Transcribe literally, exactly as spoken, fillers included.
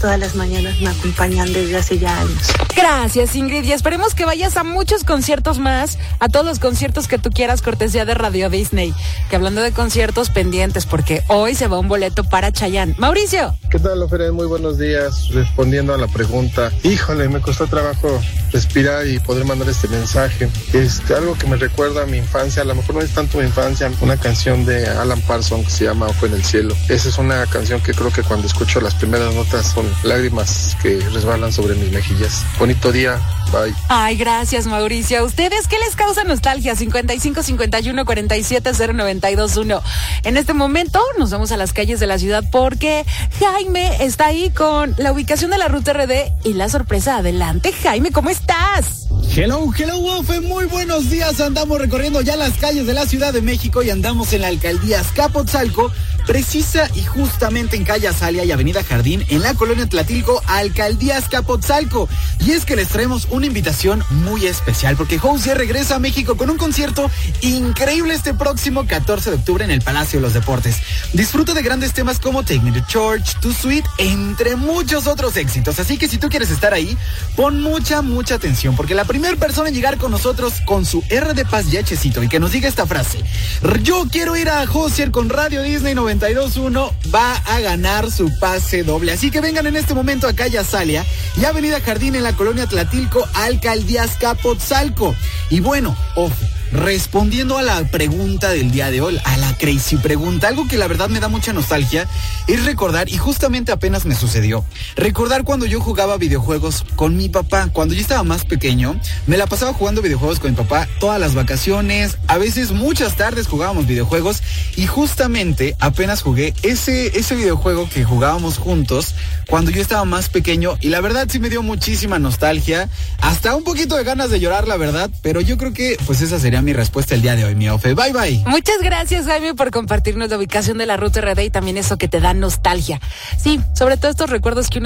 todas las mañanas me acompañan desde hace ya años. Gracias, Ingrid, y esperemos que vayas a muchos conciertos más, a todos los conciertos que tú quieras, cortesía de Radio Disney. Que hablando de conciertos, pendientes, porque hoy se va un boleto para Chayanne. Mauricio. ¿Qué tal, Ofer? Muy buenos días. Respondiendo a la pregunta, híjole, me costó trabajo respirar y poder mandar este mensaje. Este, algo que me recuerda a mi infancia, a lo mejor no es tanto mi infancia, una canción de Alan Parsons que se llama Ojo en el Cielo. Esa es una canción que creo que cuando escucho las primeras notas son lágrimas que resbalan sobre mis mejillas. Bonito día, bye. Ay, gracias, Mauricio. ¿A ustedes qué les causa nostalgia? cincuenta y cinco, cincuenta y uno, cuarenta y siete, cero noventa y dos, uno. En este momento nos vamos a las calles de la ciudad porque Jaime está ahí con la ubicación de la ruta R D y la sorpresa. Adelante, Jaime, ¿cómo estás? Hello, hello, Ofe, muy buenos días. Andamos recorriendo ya las calles de la Ciudad de México y andamos en la alcaldía Azcapotzalco, precisa y justamente en calle Azalia y avenida Jardín, en la colonia Tlatilco, alcaldía Azcapotzalco. Y es que les traemos una invitación muy especial porque José regresa a México con un concierto increíble este próximo catorce de octubre en el Palacio de los Deportes. Disfruta de grandes temas como Take Me to Church, Too Sweet, entre muchos otros éxitos. Así que si tú quieres estar ahí, pon mucha, mucha atención, porque la primera persona en llegar con nosotros con su R de Paz y Hechecito y que nos diga esta frase: yo quiero ir a Josier con Radio Disney noventa y dos punto uno, va a ganar su pase doble. Así que vengan en este momento a calle Azalia y avenida Jardín en la colonia Tlatilco, alcaldía Azcapotzalco. Y bueno, ojo, respondiendo a la pregunta del día de hoy, a la crazy pregunta, algo que la verdad me da mucha nostalgia es recordar, y justamente apenas me sucedió, recordar cuando yo jugaba videojuegos con mi papá. Cuando yo estaba más pequeño, me la pasaba jugando videojuegos con mi papá todas las vacaciones, a veces muchas tardes jugábamos videojuegos, y justamente apenas jugué ese, ese videojuego que jugábamos juntos cuando yo estaba más pequeño, y la verdad sí me dio muchísima nostalgia, hasta un poquito de ganas de llorar, la verdad, pero yo creo que pues esa sería mi respuesta el día de hoy, mi Ofe. Bye, bye. Muchas gracias, Jaime, por compartirnos la ubicación de la ruta R D y también eso que te da nostalgia. Sí, sobre todo estos recuerdos que uno